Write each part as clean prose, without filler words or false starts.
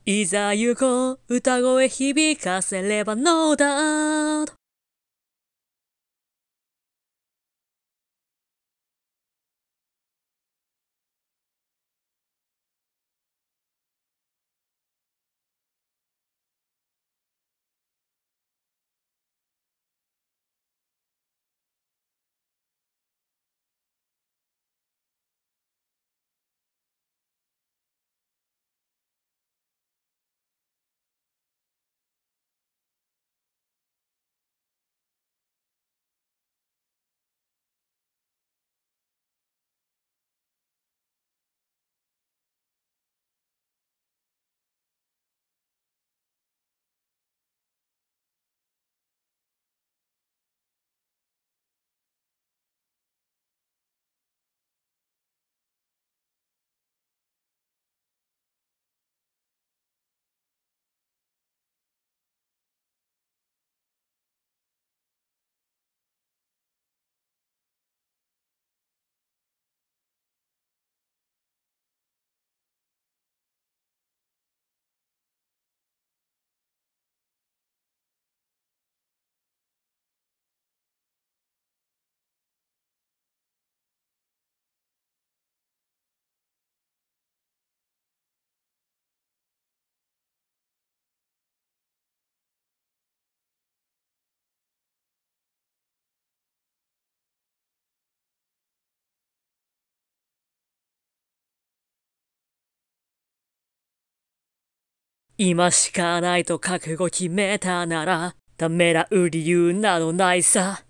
いざ行こう、歌声響かせれば No doubt。今しかないと覚悟決めたなら、ためらう理由などないさ。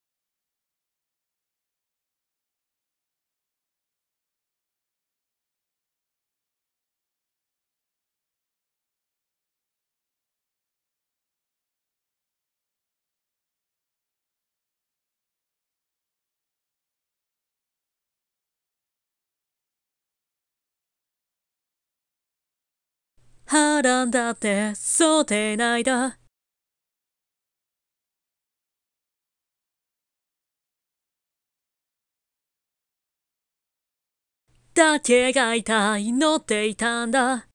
波乱だって想定内だ。だけが痛いのっていたんだ。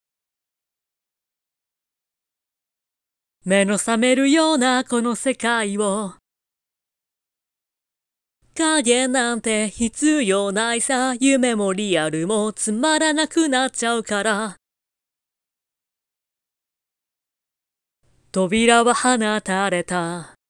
目の覚めるようなこの世界を、影なんて必要ないさ。夢もリアルもつまらなくなっちゃうから。扉は放たれた。